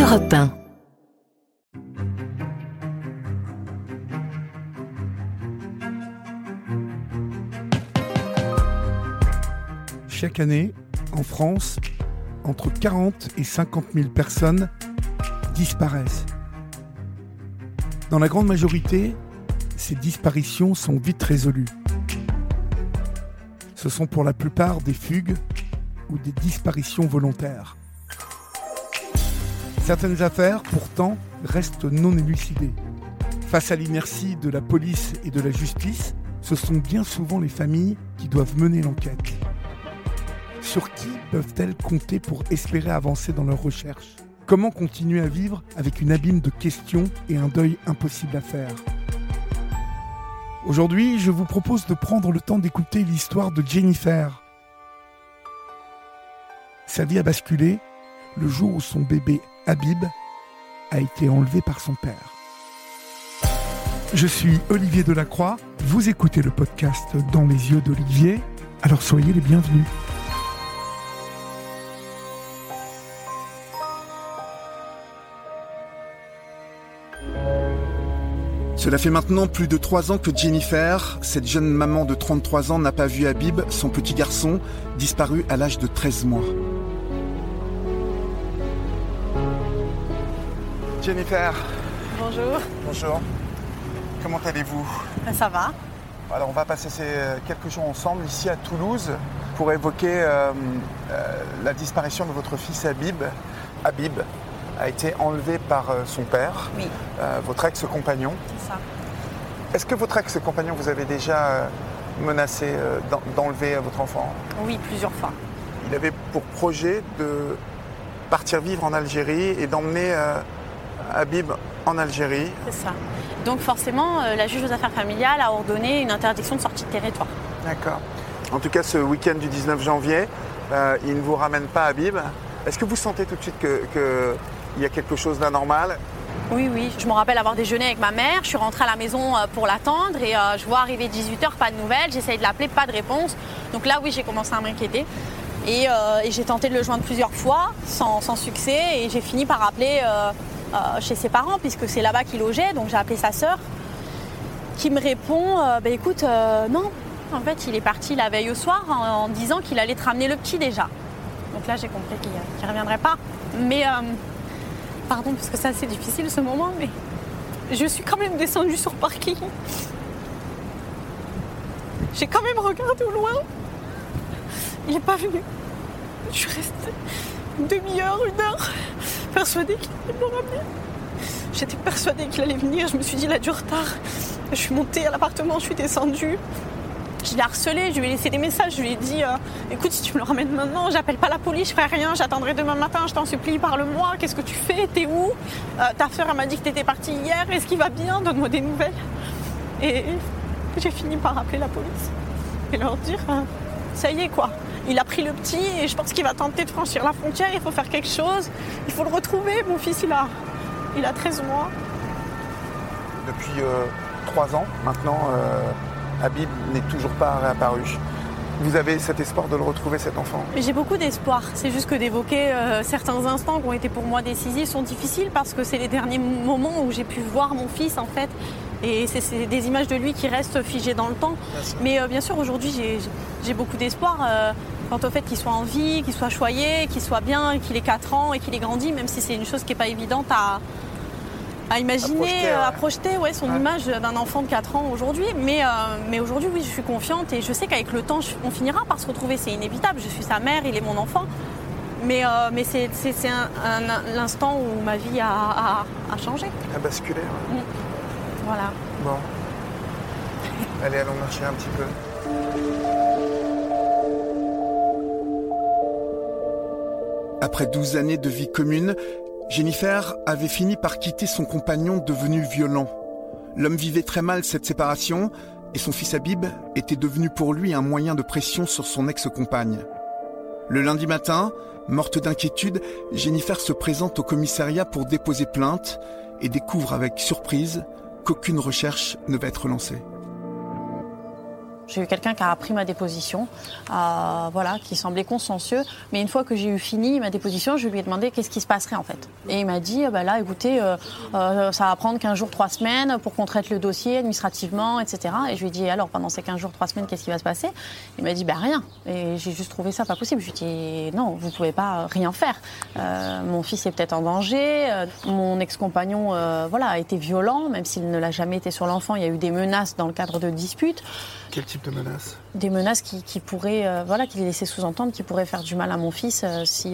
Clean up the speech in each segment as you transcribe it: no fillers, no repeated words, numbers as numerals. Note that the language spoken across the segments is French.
Europe 1. Chaque année, en France, entre 40 et 50 000 personnes disparaissent. Dans la grande majorité, ces disparitions sont vite résolues. Ce sont pour la plupart des fugues ou des disparitions volontaires. Certaines affaires, pourtant, restent non élucidées. Face à l'inertie de la police et de la justice, ce sont bien souvent les familles qui doivent mener l'enquête. Sur qui peuvent-elles compter pour espérer avancer dans leurs recherches ? Comment continuer à vivre avec une abîme de questions et un deuil impossible à faire ? Aujourd'hui, je vous propose de prendre le temps d'écouter l'histoire de Jennifer. Sa vie a basculé le jour où son bébé Habib a été enlevé par son père. Je suis Olivier Delacroix, vous écoutez le podcast Dans les yeux d'Olivier, alors soyez les bienvenus. Cela fait maintenant plus de 3 ans que Jennifer, cette jeune maman de 33 ans, n'a pas vu Habib, son petit garçon, disparu à l'âge de 13 mois. Jennifer. Bonjour. Bonjour. Comment allez-vous ? Ça va. Alors on va passer quelques jours ensemble ici à Toulouse pour évoquer la disparition de votre fils Habib. Habib a été enlevé par son père, oui. Votre ex-compagnon. C'est ça. Est-ce que votre ex-compagnon vous avait déjà menacé d'enlever votre enfant ? Oui, plusieurs fois. Il avait pour projet de partir vivre en Algérie et d'emmener Habib en Algérie. C'est ça. Donc forcément, la juge aux affaires familiales a ordonné une interdiction de sortie de territoire. D'accord. En tout cas, ce week-end du 19 janvier, il ne vous ramène pas Habib. Est-ce que vous sentez tout de suite qu'il y a quelque chose d'anormal ? Oui. Je me rappelle avoir déjeuné avec ma mère. Je suis rentrée à la maison pour l'attendre et je vois arriver 18h, pas de nouvelles. J'essaye de l'appeler, pas de réponse. Donc là, oui, j'ai commencé à m'inquiéter. Et j'ai tenté de le joindre plusieurs fois, sans succès. Et j'ai fini par appeler chez ses parents, puisque c'est là-bas qu'il logeait. Donc j'ai appelé sa sœur, qui me répond écoute, non. En fait, il est parti la veille au soir en disant qu'il allait te ramener le petit déjà. Donc là, j'ai compris qu'il ne reviendrait pas. Mais, pardon, parce que c'est assez difficile ce moment, mais je suis quand même descendue sur le parking. J'ai quand même regardé au loin. Il n'est pas venu. Je suis restée une demi-heure, 1 heure, persuadée qu'il allait me ramener. J'étais persuadée qu'il allait venir. Je me suis dit, il a du retard. Je suis montée à l'appartement, je suis descendue. Je l'ai harcelé, je lui ai laissé des messages, je lui ai dit écoute, si tu me le ramènes maintenant, j'appelle pas la police, je ferai rien, j'attendrai demain matin, je t'en supplie, parle-moi, qu'est-ce que tu fais, t'es où ? Ta sœur elle m'a dit que t'étais partie hier, est-ce qu'il va bien ? Donne-moi des nouvelles. Et j'ai fini par appeler la police et leur dire ça y est quoi, il a pris le petit et je pense qu'il va tenter de franchir la frontière, il faut faire quelque chose, il faut le retrouver, mon fils il a 13 mois. Depuis 3 ans maintenant, Habib n'est toujours pas réapparu. Vous avez cet espoir de le retrouver, cet enfant ? J'ai beaucoup d'espoir. C'est juste que d'évoquer certains instants qui ont été pour moi décisifs sont difficiles parce que c'est les derniers moments où j'ai pu voir mon fils en fait. Et c'est des images de lui qui restent figées dans le temps. Mais bien sûr, aujourd'hui, j'ai beaucoup d'espoir quant au fait qu'il soit en vie, qu'il soit choyé, qu'il soit bien, qu'il ait 4 ans et qu'il ait grandi, même si c'est une chose qui n'est pas évidente à imaginer, à projeter son image d'un enfant de 4 ans aujourd'hui. Mais aujourd'hui, oui, je suis confiante et je sais qu'avec le temps, on finira par se retrouver. C'est inévitable. Je suis sa mère, il est mon enfant. Mais c'est l'instant où ma vie a changé. A basculé. Ouais. Voilà. Bon. Allez, allons marcher un petit peu. Après 12 années de vie commune, Jennifer avait fini par quitter son compagnon devenu violent. L'homme vivait très mal cette séparation et son fils Habib était devenu pour lui un moyen de pression sur son ex-compagne. Le lundi matin, morte d'inquiétude, Jennifer se présente au commissariat pour déposer plainte et découvre avec surprise qu'aucune recherche ne va être lancée. J'ai eu quelqu'un qui a pris ma déposition, qui semblait consciencieux. Mais une fois que j'ai eu fini ma déposition, je lui ai demandé qu'est-ce qui se passerait en fait. Et il m'a dit, écoutez, ça va prendre 15 jours, 3 semaines pour qu'on traite le dossier administrativement, etc. Et je lui ai dit, alors pendant ces 15 jours, 3 semaines, qu'est-ce qui va se passer ? Il m'a dit, rien. Et j'ai juste trouvé ça pas possible. Je lui ai dit, non, vous pouvez pas rien faire. Mon fils est peut-être en danger. Mon ex-compagnon a été violent, même s'il ne l'a jamais été sur l'enfant. Il y a eu des menaces dans le cadre de disputes. Quel type de menaces ? Des menaces qui pourraient, qui laissaient sous-entendre qui pourraient faire du mal à mon fils si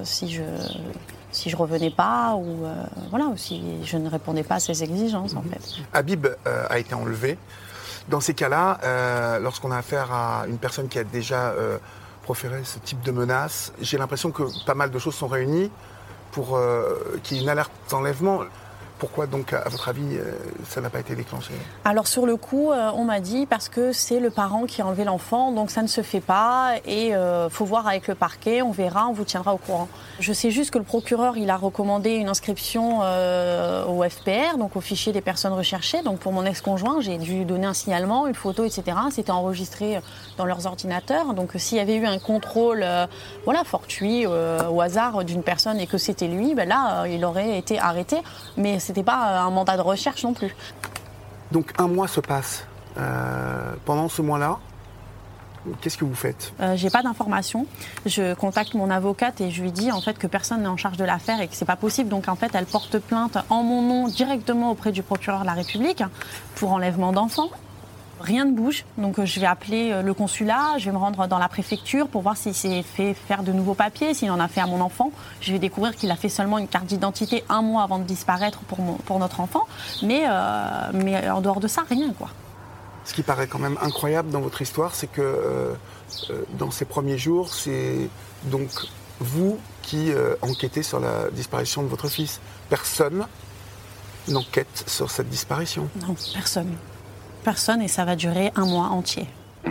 je revenais pas ou si je ne répondais pas à ses exigences en fait. Habib a été enlevé. Dans ces cas-là, lorsqu'on a affaire à une personne qui a déjà proféré ce type de menaces, j'ai l'impression que pas mal de choses sont réunies pour qu'il y ait une alerte d'enlèvement. Pourquoi donc, à votre avis, ça n'a pas été déclenché ? Alors sur le coup, on m'a dit parce que c'est le parent qui a enlevé l'enfant, donc ça ne se fait pas et faut voir avec le parquet, on verra, on vous tiendra au courant. Je sais juste que le procureur, il a recommandé une inscription au FPR, donc au fichier des personnes recherchées. Donc pour mon ex-conjoint, j'ai dû donner un signalement, une photo, etc. C'était enregistré dans leurs ordinateurs. Donc s'il y avait eu un contrôle fortuit au hasard d'une personne et que c'était lui, là, il aurait été arrêté. Mais c'était pas un mandat de recherche non plus. Donc un mois se passe. Pendant ce mois-là, qu'est-ce que vous faites ? J'ai pas d'informations. Je contacte mon avocate et je lui dis en fait que personne n'est en charge de l'affaire et que c'est pas possible. Donc en fait, elle porte plainte en mon nom directement auprès du procureur de la République pour enlèvement d'enfants. Rien ne bouge, donc je vais appeler le consulat, je vais me rendre dans la préfecture pour voir s'il s'est fait faire de nouveaux papiers, s'il en a fait à mon enfant. Je vais découvrir qu'il a fait seulement une carte d'identité 1 mois avant de disparaître pour notre enfant, mais en dehors de ça, rien quoi. Ce qui paraît quand même incroyable dans votre histoire, c'est que dans ces premiers jours, c'est donc vous qui enquêtez sur la disparition de votre fils. Personne n'enquête sur cette disparition. Non, personne. Personne et ça va durer 1 mois entier.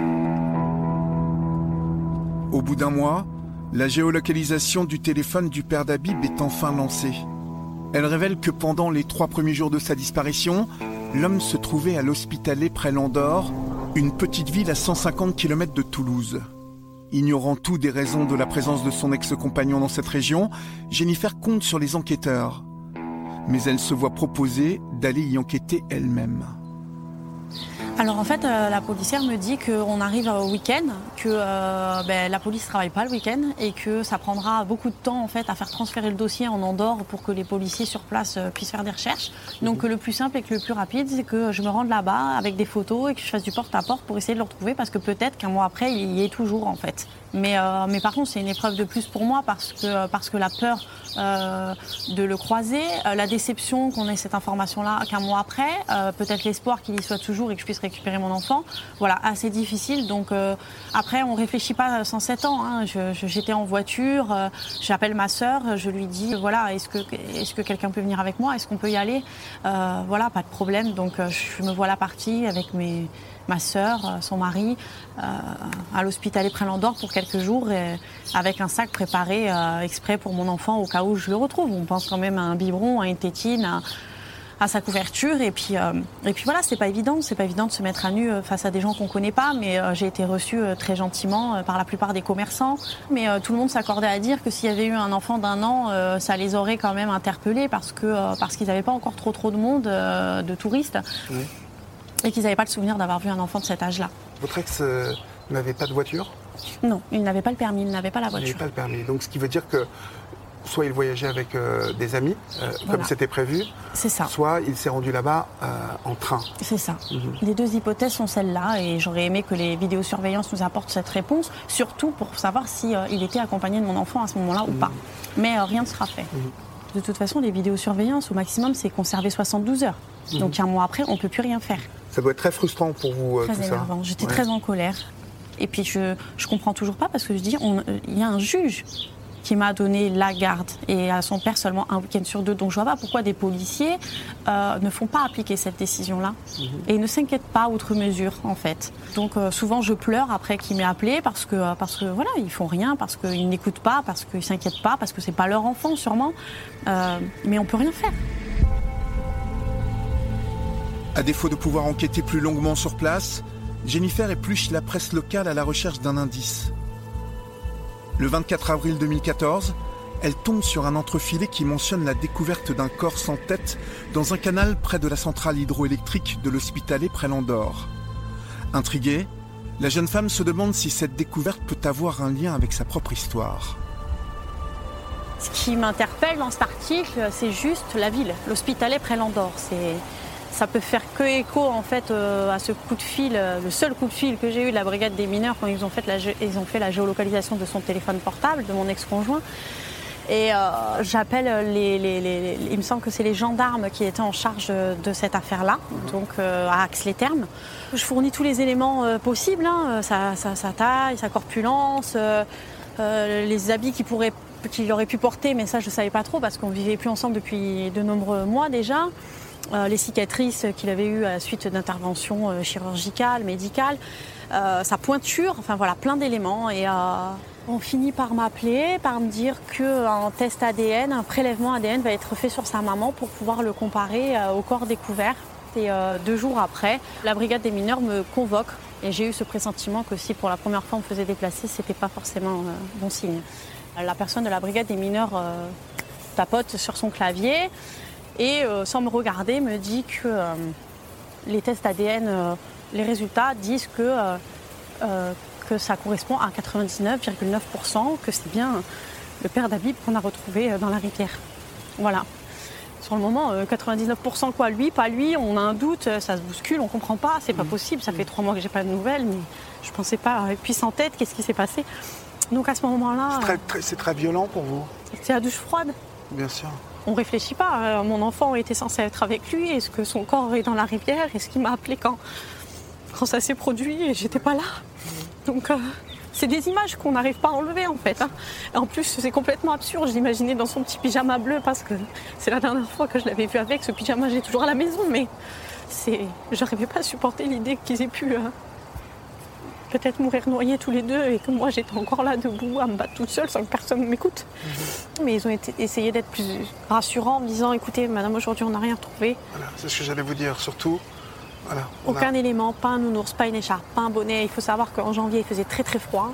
Au bout d'1 mois, la géolocalisation du téléphone du père d'Habib est enfin lancée. Elle révèle que pendant les 3 premiers jours de sa disparition, l'homme se trouvait à l'Hospitalet près Landor, une petite ville à 150 km de Toulouse. Ignorant tout des raisons de la présence de son ex-compagnon dans cette région, Jennifer compte sur les enquêteurs. Mais elle se voit proposer d'aller y enquêter elle-même. Alors en fait, la policière me dit qu'on arrive au week-end, que la police ne travaille pas le week-end et que ça prendra beaucoup de temps en fait à faire transférer le dossier en Andorre pour que les policiers sur place puissent faire des recherches. Donc le plus simple et que le plus rapide, c'est que je me rende là-bas avec des photos et que je fasse du porte-à-porte pour essayer de le retrouver parce que peut-être qu'un mois après, il y est toujours en fait. Mais par contre, c'est une épreuve de plus pour moi parce que la peur de le croiser, la déception qu'on ait cette information-là qu'un mois après, peut-être l'espoir qu'il y soit toujours et que je puisse récupérer mon enfant, assez difficile. Donc après, on réfléchit pas 107 ans. Hein. J'étais en voiture, j'appelle ma sœur, je lui dis est-ce que quelqu'un peut venir avec moi, est-ce qu'on peut y aller, pas de problème. Donc je me vois la partie avec ma sœur, son mari, à l'Hospitalet près Landor pour quelques jours, avec un sac préparé exprès pour mon enfant au cas où je le retrouve. On pense quand même à un biberon, à une tétine, à sa couverture. Et puis c'est pas évident de se mettre à nu face à des gens qu'on connaît pas, mais j'ai été reçue très gentiment par la plupart des commerçants. Mais tout le monde s'accordait à dire que s'il y avait eu un enfant d'1 an, ça les aurait quand même interpellés parce qu'ils n'avaient pas encore trop de monde, de touristes. Oui. Et qu'ils n'avaient pas le souvenir d'avoir vu un enfant de cet âge-là. Votre ex n'avait pas de voiture ? Non, il n'avait pas le permis, il n'avait pas la voiture. Il n'avait pas le permis, donc ce qui veut dire que soit il voyageait avec des amis, comme c'était prévu, c'est ça. Soit il s'est rendu là-bas en train. C'est ça. Les 2 hypothèses sont celles-là et j'aurais aimé que les vidéosurveillances nous apportent cette réponse, surtout pour savoir si il était accompagné de mon enfant à ce moment-là ou pas. Mais rien ne sera fait. De toute façon, les vidéosurveillances, au maximum, c'est conservé 72 heures. Donc 1 mois après, on ne peut plus rien faire. Ça doit être très frustrant pour vous, tout énervant. Ça. J'étais très en colère. Et puis je comprends toujours pas parce que je dis, il y a un juge qui m'a donné la garde et à son père seulement un week-end sur 2. Donc je vois pas pourquoi des policiers ne font pas appliquer cette décision-là et ne s'inquiètent pas outre mesure en fait. Donc souvent je pleure après qu'il m'ait appelé parce que ils font rien, parce qu'ils n'écoutent pas, parce qu'ils s'inquiètent pas, parce que c'est pas leur enfant sûrement. Mais on peut rien faire. À défaut de pouvoir enquêter plus longuement sur place, Jennifer épluche la presse locale à la recherche d'un indice. Le 24 avril 2014, elle tombe sur un entrefilet qui mentionne la découverte d'un corps sans tête dans un canal près de la centrale hydroélectrique de l'Hospitalet près l'Andorre. Intriguée, la jeune femme se demande si cette découverte peut avoir un lien avec sa propre histoire. Ce qui m'interpelle dans cet article, c'est juste la ville, l'Hospitalet près l'Andorre. Ça peut faire que écho en fait à ce coup de fil, le seul coup de fil que j'ai eu de la brigade des mineurs quand ils ont fait la géolocalisation de son téléphone portable, de mon ex-conjoint. Et j'appelle il me semble que c'est les gendarmes qui étaient en charge de cette affaire-là, donc à Ax-les-Thermes. Je fournis tous les éléments possibles, hein, sa taille, sa corpulence, les habits qu'il aurait pu porter, mais ça je ne savais pas trop parce qu'on ne vivait plus ensemble depuis de nombreux mois déjà. Les cicatrices qu'il avait eues à la suite d'interventions chirurgicales, médicales, sa pointure, enfin voilà, plein d'éléments. Et on finit par m'appeler, par me dire qu'un test ADN, un prélèvement ADN va être fait sur sa maman pour pouvoir le comparer au corps découvert. Et 2 jours après, la brigade des mineurs me convoque. Et j'ai eu ce pressentiment que si pour la première fois on me faisait déplacer, c'était pas forcément bon signe. La personne de la brigade des mineurs tapote sur son clavier et sans me regarder me dit que les tests ADN, les résultats disent que ça correspond à 99,9%, que c'est bien le père d'Habib qu'on a retrouvé dans la rivière. Voilà. Sur le moment, 99% quoi, lui, pas lui, on a un doute, ça se bouscule, on comprend pas, c'est pas possible, ça fait 3 mois que j'ai pas de nouvelles, mais je pensais pas, et puis sans tête, qu'est-ce qui s'est passé? Donc à ce moment-là... C'est très violent pour vous? C'est la douche froide. Bien sûr. On réfléchit pas, mon enfant était censé être avec lui, est-ce que son corps est dans la rivière, est-ce qu'il m'a appelé quand ça s'est produit et j'étais pas là. Donc c'est des images qu'on n'arrive pas à enlever en fait. Hein. Et en plus c'est complètement absurde, je l'imaginais dans son petit pyjama bleu parce que c'est la dernière fois que je l'avais vu avec, ce pyjama j'ai toujours à la maison, mais j'arrivais pas à supporter l'idée qu'ils aient pu peut-être mourir noyés tous les deux et que moi j'étais encore là debout à me battre toute seule sans que personne m'écoute. Mais ils ont essayé d'être plus rassurants en me disant écoutez madame, aujourd'hui on n'a rien trouvé. Voilà, c'est ce que j'allais vous dire, surtout. Voilà, aucun élément, pas un nounours, pas une écharpe, pas un bonnet. Il faut savoir qu'en janvier il faisait très très froid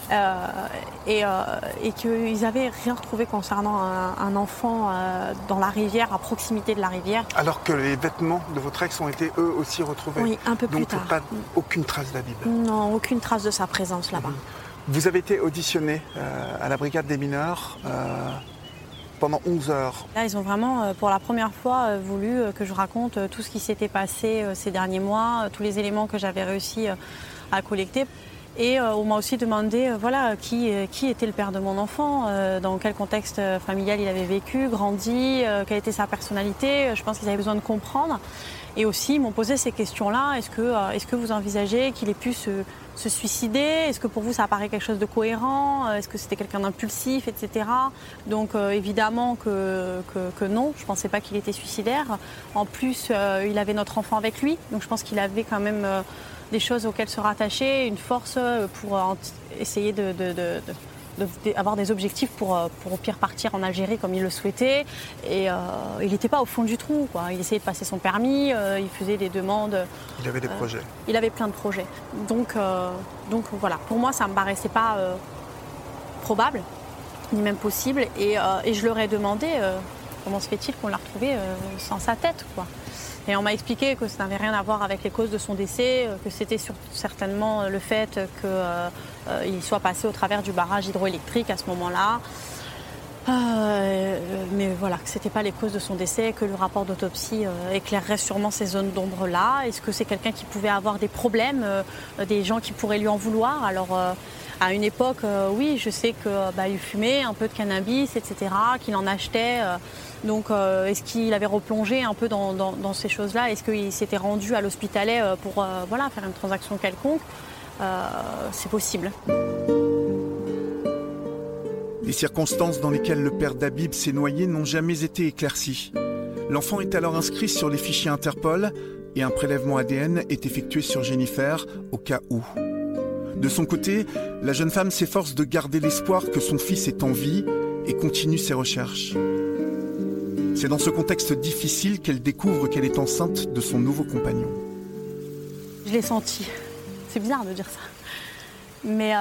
et qu'ils n'avaient rien retrouvé concernant un enfant dans la rivière, à proximité de la rivière. Alors que les vêtements de votre ex ont été eux aussi retrouvés. Oui, un peu plus tard. Donc aucune trace d'Habib. Non, aucune trace de sa présence là-bas. Vous avez été auditionné à la brigade des mineurs pendant 11 heures. Là, ils ont vraiment, pour la première fois, voulu que je raconte tout ce qui s'était passé ces derniers mois, tous les éléments que j'avais réussi à collecter. Et on m'a aussi demandé qui était le père de mon enfant, dans quel contexte familial il avait vécu, grandi, quelle était sa personnalité. Je pense qu'ils avaient besoin de comprendre. Et aussi, ils m'ont posé ces questions-là. Est-ce que vous envisagez qu'il ait pu se suicider? Est-ce que pour vous, ça apparaît quelque chose de cohérent? Est-ce que c'était quelqu'un d'impulsif, etc. Donc, évidemment que non. Je ne pensais pas qu'il était suicidaire. En plus, il avait notre enfant avec lui. Donc, je pense qu'il avait quand même des choses auxquelles se rattacher, une force pour essayer d'avoir des objectifs pour au pire partir en Algérie comme il le souhaitait. Et il n'était pas au fond du trou, quoi. Il essayait de passer son permis, il faisait des demandes. Il avait des projets. Il avait plein de projets. Donc voilà, pour moi ça ne me paraissait pas probable, ni même possible. Et je leur ai demandé comment se fait-il qu'on l'a retrouvé sans sa tête, quoi. Et on m'a expliqué que ça n'avait rien à voir avec les causes de son décès, que c'était certainement le fait qu'il soit passé au travers du barrage hydroélectrique à ce moment-là. Mais voilà, que ce n'était pas les causes de son décès, que le rapport d'autopsie éclairerait sûrement ces zones d'ombre-là. Est-ce que c'est quelqu'un qui pouvait avoir des problèmes, des gens qui pourraient lui en vouloir? Alors, à une époque, oui, je sais qu'il fumait un peu de cannabis, etc., qu'il en achetait. Donc, est-ce qu'il avait replongé un peu dans ces choses-là? Est-ce qu'il s'était rendu à l'Hospitalet pour faire une transaction quelconque? C'est possible. Les circonstances dans lesquelles le père d'Habib s'est noyé n'ont jamais été éclaircies. L'enfant est alors inscrit sur les fichiers Interpol et un prélèvement ADN est effectué sur Jennifer au cas où. De son côté, la jeune femme s'efforce de garder l'espoir que son fils est en vie et continue ses recherches. C'est dans ce contexte difficile qu'elle découvre qu'elle est enceinte de son nouveau compagnon. Je l'ai senti. C'est bizarre de dire ça. Mais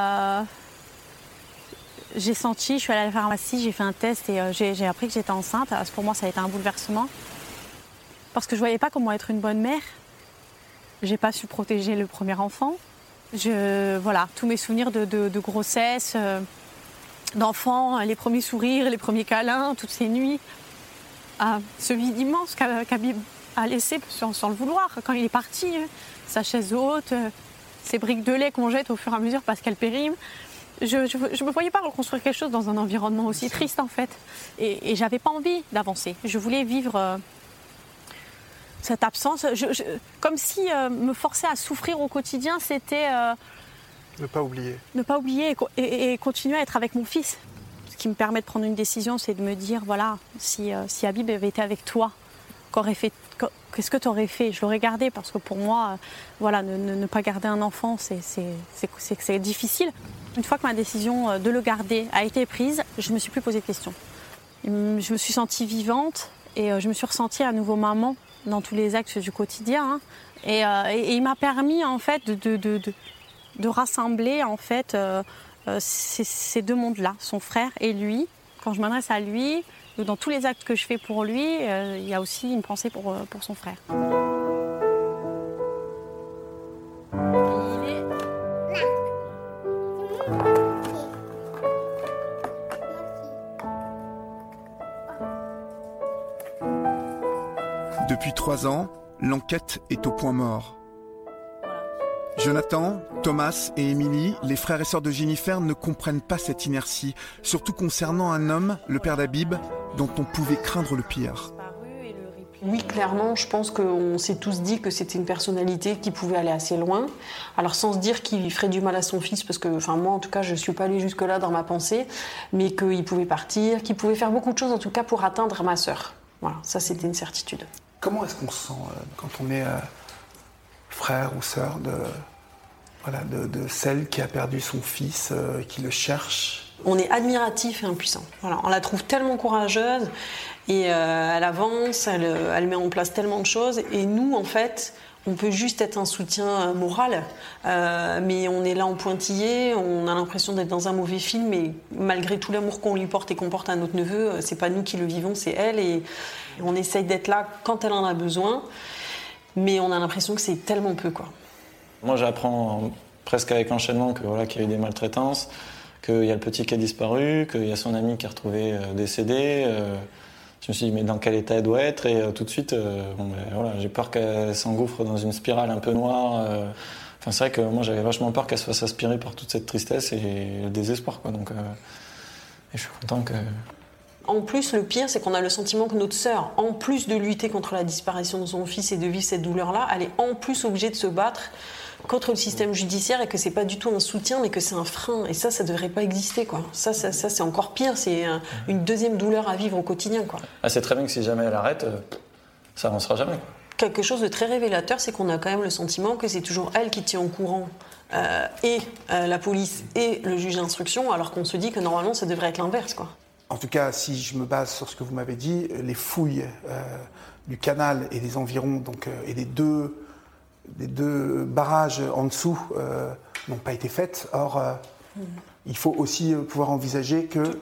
j'ai senti, je suis allée à la pharmacie, j'ai fait un test et j'ai appris que j'étais enceinte. Pour moi, ça a été un bouleversement. Parce que je ne voyais pas comment être une bonne mère. Je n'ai pas su protéger le premier enfant. Voilà, tous mes souvenirs de grossesse, d'enfant, les premiers sourires, les premiers câlins, toutes ces nuits. Ce vide immense qu'Habib a laissé sans le vouloir. Quand il est parti, sa chaise haute, ces briques de lait qu'on jette au fur et à mesure parce qu'elles périment. Je ne me voyais pas reconstruire quelque chose dans un environnement aussi triste en fait. Et je n'avais pas envie d'avancer. Je voulais vivre cette absence. Comme si me forcer à souffrir au quotidien, c'était... Ne pas oublier. Ne pas oublier et continuer à être avec mon fils. Ce qui me permet de prendre une décision, c'est de me dire, voilà, si Habib avait été avec toi, qu'est-ce que tu aurais fait? Je l'aurais gardé parce que pour moi, voilà, ne pas garder un enfant, c'est difficile. Une fois que ma décision de le garder a été prise, je ne me suis plus posé de questions. Je me suis sentie vivante et je me suis ressentie à nouveau maman dans tous les actes du quotidien. Et il m'a permis en fait de rassembler en fait ces deux mondes-là, son frère et lui. Quand je m'adresse à lui, dans tous les actes que je fais pour lui, il y a aussi une pensée pour son frère. Depuis 3 ans, l'enquête est au point mort. Jonathan, Thomas et Émilie, les frères et sœurs de Jennifer, ne comprennent pas cette inertie, surtout concernant un homme, le père d'Habib, dont on pouvait craindre le pire. Oui, clairement, je pense qu'on s'est tous dit que c'était une personnalité qui pouvait aller assez loin. Alors sans se dire qu'il ferait du mal à son fils, parce que moi en tout cas je ne suis pas allée jusque-là dans ma pensée, mais qu'il pouvait partir, qu'il pouvait faire beaucoup de choses en tout cas pour atteindre ma sœur. Voilà, ça c'était une certitude. Comment est-ce qu'on se sent quand on est frère ou sœur de celle qui a perdu son fils, qui le cherche? On est admiratif et impuissant. Voilà, on la trouve tellement courageuse et elle avance, elle met en place tellement de choses. Et nous, en fait, on peut juste être un soutien moral, mais on est là en pointillé, on a l'impression d'être dans un mauvais film. Et malgré tout l'amour qu'on lui porte et qu'on porte à notre neveu, c'est pas nous qui le vivons, c'est elle. Et on essaye d'être là quand elle en a besoin, mais on a l'impression que c'est tellement peu, quoi. Moi, j'apprends presque avec enchaînement qu'il y a eu des maltraitances, qu'il y a le petit qui a disparu, qu'il y a son ami qui est retrouvé décédé. Je me suis dit, mais dans quel état elle doit être? Et tout de suite, j'ai peur qu'elle s'engouffre dans une spirale un peu noire. C'est vrai que moi, j'avais vachement peur qu'elle se fasse aspirer par toute cette tristesse et le désespoir, quoi. Donc, et je suis content que... En plus, le pire, c'est qu'on a le sentiment que notre sœur, en plus de lutter contre la disparition de son fils et de vivre cette douleur-là, elle est en plus obligée de se battre contre le système judiciaire et que c'est pas du tout un soutien, mais que c'est un frein. Et ça devrait pas exister, quoi. Ça c'est encore pire. C'est une deuxième douleur à vivre au quotidien, quoi. C'est très bien que si jamais elle arrête, ça avancera jamais, quoi. Quelque chose de très révélateur, c'est qu'on a quand même le sentiment que c'est toujours elle qui tient au courant la police et le juge d'instruction, alors qu'on se dit que normalement ça devrait être l'inverse, quoi. En tout cas, si je me base sur ce que vous m'avez dit, les fouilles du canal et des environs, et des deux barrages en dessous n'ont pas été faites. Or, il faut aussi pouvoir envisager que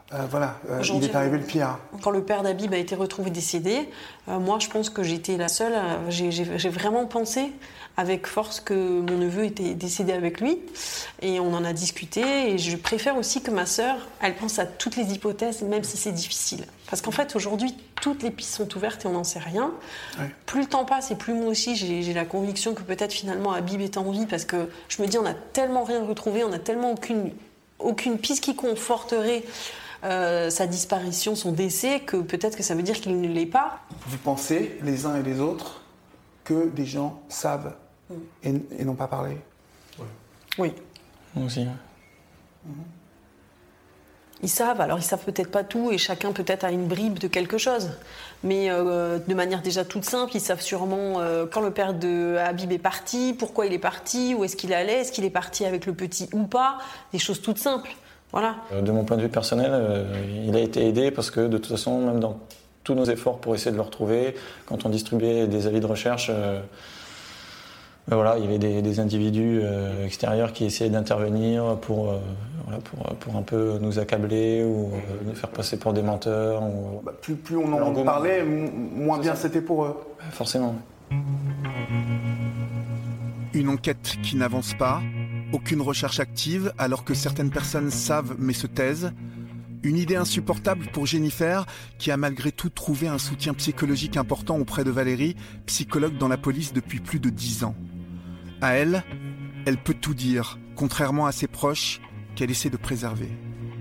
il est arrivé le pire. Quand le père d'Habib a été retrouvé décédé, moi je pense que j'étais la seule. J'ai vraiment pensé avec force que mon neveu était décédé avec lui. Et on en a discuté. Et je préfère aussi que ma sœur, elle pense à toutes les hypothèses, même si c'est difficile. Parce qu'en fait, aujourd'hui, toutes les pistes sont ouvertes et on n'en sait rien. Ouais. Plus le temps passe et plus moi aussi, j'ai la conviction que peut-être finalement Habib est en vie. Parce que je me dis, on n'a tellement rien retrouvé, on n'a tellement aucune piste qui conforterait sa disparition, son décès, que peut-être que ça veut dire qu'il ne l'est pas. Vous pensez, les uns et les autres, que des gens savent et n'ont pas parlé? Oui. Moi aussi, ouais. Ils savent, alors ils savent peut-être pas tout et chacun peut-être a une bribe de quelque chose. Mais de manière déjà toute simple, ils savent sûrement quand le père de Habib est parti, pourquoi il est parti, où est-ce qu'il allait, est-ce qu'il est parti avec le petit ou pas, des choses toutes simples. Voilà. De mon point de vue personnel, il a été aidé parce que de toute façon, même dans tous nos efforts pour essayer de le retrouver, quand on distribuait des avis de recherche, Voilà, il y avait des individus extérieurs qui essayaient d'intervenir pour un peu nous accabler ou nous faire passer pour des menteurs. Plus on en parlait, moins bien c'était pour eux. Forcément. Une enquête qui n'avance pas, aucune recherche active alors que certaines personnes savent mais se taisent. Une idée insupportable pour Jennifer qui a malgré tout trouvé un soutien psychologique important auprès de Valérie, psychologue dans la police depuis plus de 10 ans. À elle, elle peut tout dire, contrairement à ses proches qu'elle essaie de préserver.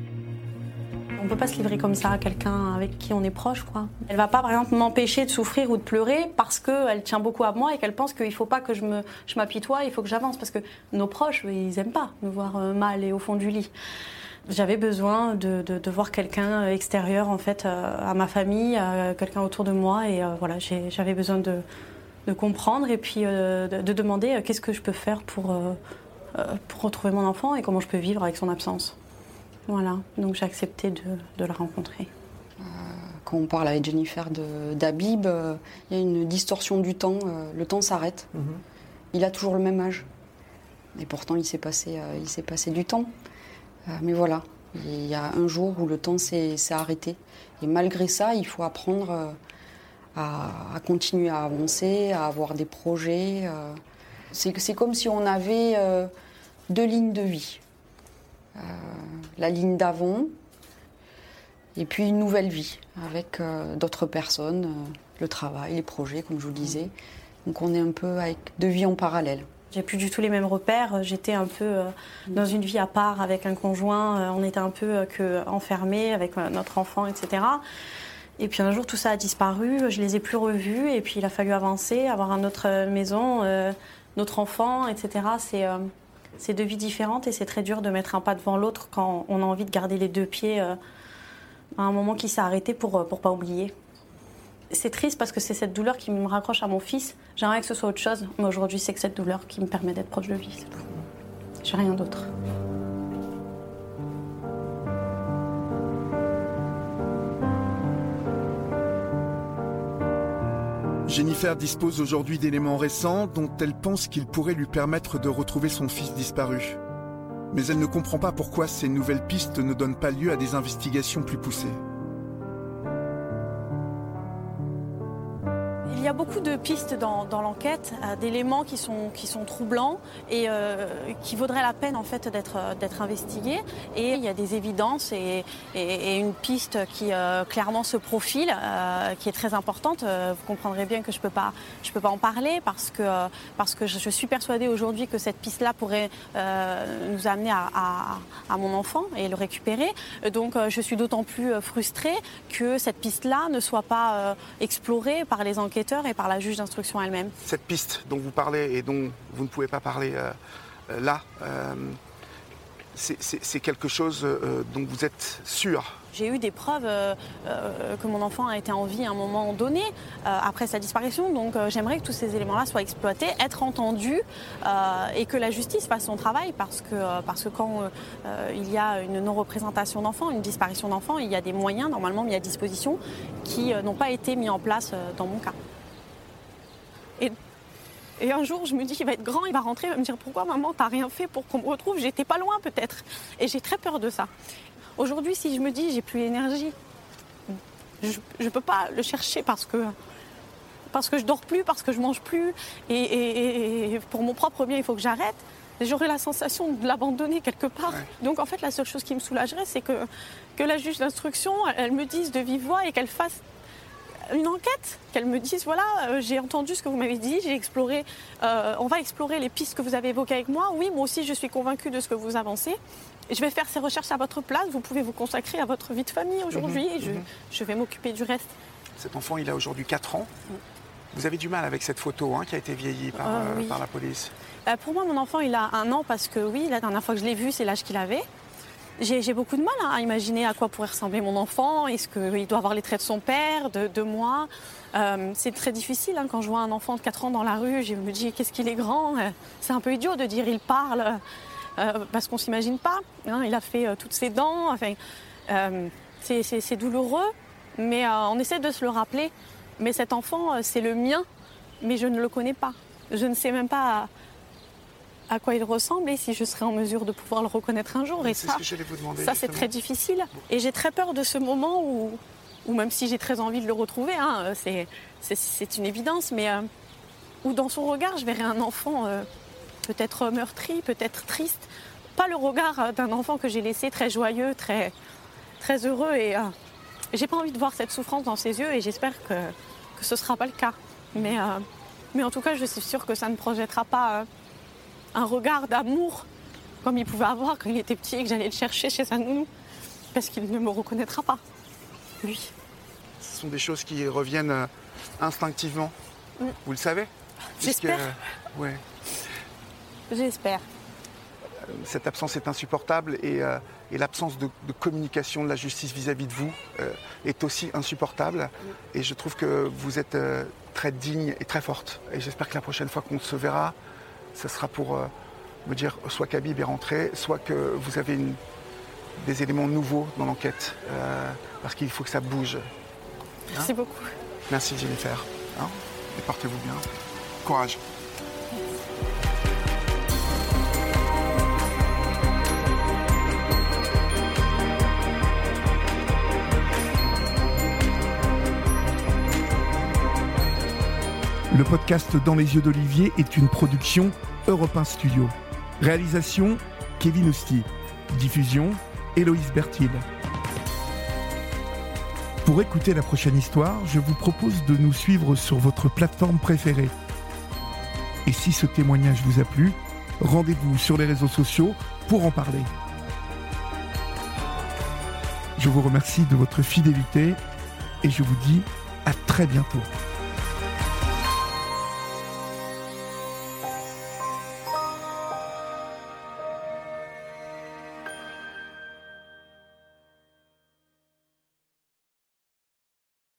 On ne peut pas se livrer comme ça à quelqu'un avec qui on est proche, quoi. Elle ne va pas, par exemple, m'empêcher de souffrir ou de pleurer parce qu'elle tient beaucoup à moi et qu'elle pense qu'il ne faut pas que je m'apitoie, il faut que j'avance. Parce que nos proches, ils n'aiment pas nous voir mal et au fond du lit. J'avais besoin de voir quelqu'un extérieur, en fait, à ma famille, quelqu'un autour de moi. Et voilà, j'avais besoin de comprendre et puis de demander qu'est-ce que je peux faire pour retrouver mon enfant et comment je peux vivre avec son absence. Voilà, donc j'ai accepté de la rencontrer. Quand on parle avec Jennifer d'Habib, il y a une distorsion du temps, le temps s'arrête. Il a toujours le même âge. Et pourtant, il s'est passé du temps. Mais voilà, il y a un jour où le temps s'est arrêté. Et malgré ça, il faut apprendre à continuer à avancer, à avoir des projets. C'est comme si on avait 2 lignes de vie. La ligne d'avant et puis une nouvelle vie avec d'autres personnes, le travail, les projets, comme je vous le disais. Donc on est un peu avec 2 vies en parallèle. J'ai plus du tout les mêmes repères. J'étais un peu dans une vie à part avec un conjoint. On était un peu enfermés avec notre enfant, etc. Et puis un jour, tout ça a disparu. Je les ai plus revus. Et puis il a fallu avancer, avoir une autre maison, notre enfant, etc. C'est 2 vies différentes et c'est très dur de mettre un pas devant l'autre quand on a envie de garder les 2 pieds à un moment qui s'est arrêté pour pas oublier. C'est triste parce que c'est cette douleur qui me raccroche à mon fils. J'aimerais que ce soit autre chose, mais aujourd'hui c'est que cette douleur qui me permet d'être proche de lui, c'est tout. J'ai rien d'autre. Jennifer dispose aujourd'hui d'éléments récents dont elle pense qu'ils pourraient lui permettre de retrouver son fils disparu. Mais elle ne comprend pas pourquoi ces nouvelles pistes ne donnent pas lieu à des investigations plus poussées. Il y a beaucoup de pistes dans l'enquête, d'éléments qui sont troublants et qui vaudraient la peine en fait d'être investigués. Et il y a des évidences et une piste qui clairement se profile, qui est très importante. Vous comprendrez bien que je peux pas en parler parce que je suis persuadée aujourd'hui que cette piste-là pourrait nous amener à mon enfant et le récupérer. Donc je suis d'autant plus frustrée que cette piste-là ne soit pas explorée par les enquêteurs et par la juge d'instruction elle-même. Cette piste dont vous parlez et dont vous ne pouvez pas parler là, c'est quelque chose dont vous êtes sûr? J'ai eu des preuves que mon enfant a été en vie à un moment donné, après sa disparition. Donc j'aimerais que tous ces éléments-là soient exploités, être entendus et que la justice fasse son travail parce que quand il y a une non-représentation d'enfants, une disparition d'enfants, il y a des moyens normalement mis à disposition qui n'ont pas été mis en place dans mon cas. Et un jour, je me dis qu'il va être grand, il va rentrer, il va me dire « Pourquoi maman, t'as rien fait pour qu'on me retrouve ?» J'étais pas loin peut-être. Et j'ai très peur de ça. Aujourd'hui, si je me dis « J'ai plus l'énergie », je peux pas le chercher parce que je dors plus, parce que je mange plus. Et pour mon propre bien, il faut que j'arrête. J'aurais la sensation de l'abandonner quelque part. Ouais. Donc en fait, la seule chose qui me soulagerait, c'est que la juge d'instruction, elle me dise de vive voix et qu'elle fasse une enquête, qu'elle me dise voilà, j'ai entendu ce que vous m'avez dit, j'ai exploré, on va explorer les pistes que vous avez évoquées avec moi. Oui, moi aussi je suis convaincue de ce que vous avancez. Je vais faire ces recherches à votre place, vous pouvez vous consacrer à votre vie de famille aujourd'hui et je vais m'occuper du reste. Cet enfant, il a aujourd'hui 4 ans. Vous avez du mal avec cette photo qui a été vieillie par la police? Pour moi, mon enfant, il a 1 an parce que oui, la dernière fois que je l'ai vu, c'est l'âge qu'il avait. J'ai beaucoup de mal à imaginer à quoi pourrait ressembler mon enfant. Est-ce qu'il doit avoir les traits de son père, de moi? C'est très difficile quand je vois un enfant de 4 ans dans la rue. Je me dis qu'est-ce qu'il est grand. C'est un peu idiot de dire il parle parce qu'on ne s'imagine pas. Il a fait toutes ses dents. Enfin, c'est douloureux, mais on essaie de se le rappeler. Mais cet enfant, c'est le mien, mais je ne le connais pas. Je ne sais même pas à quoi il ressemble et si je serai en mesure de pouvoir le reconnaître un jour. Et c'est ce que j'allais vous demander. Ça, c'est très difficile. Et j'ai très peur de ce moment où même si j'ai très envie de le retrouver, hein, c'est une évidence, mais où dans son regard, je verrai un enfant peut-être meurtri, peut-être triste. Pas le regard d'un enfant que j'ai laissé très joyeux, très, très heureux. Et j'ai pas envie de voir cette souffrance dans ses yeux et j'espère que ce sera pas le cas. Mais en tout cas, je suis sûre que ça ne projettera pas un regard d'amour comme il pouvait avoir quand il était petit et que j'allais le chercher chez sa nounou. Parce qu'il ne me reconnaîtra pas, lui. Ce sont des choses qui reviennent instinctivement. Vous le savez? J'espère. Ouais. J'espère. Cette absence est insupportable et l'absence de communication de la justice vis-à-vis de vous est aussi insupportable. Et je trouve que vous êtes très digne et très forte. Et j'espère que la prochaine fois qu'on se verra, ce sera pour me dire soit qu'Habib est rentré, soit que vous avez des éléments nouveaux dans l'enquête. Parce qu'il faut que ça bouge. Merci beaucoup. Merci Jennifer. Et portez-vous bien. Courage. Le podcast Dans les yeux d'Olivier est une production Europe 1 Studio. Réalisation Kevin Ousti. Diffusion Héloïse Bertil. Pour écouter la prochaine histoire, je vous propose de nous suivre sur votre plateforme préférée. Et si ce témoignage vous a plu, rendez-vous sur les réseaux sociaux pour en parler. Je vous remercie de votre fidélité et je vous dis à très bientôt.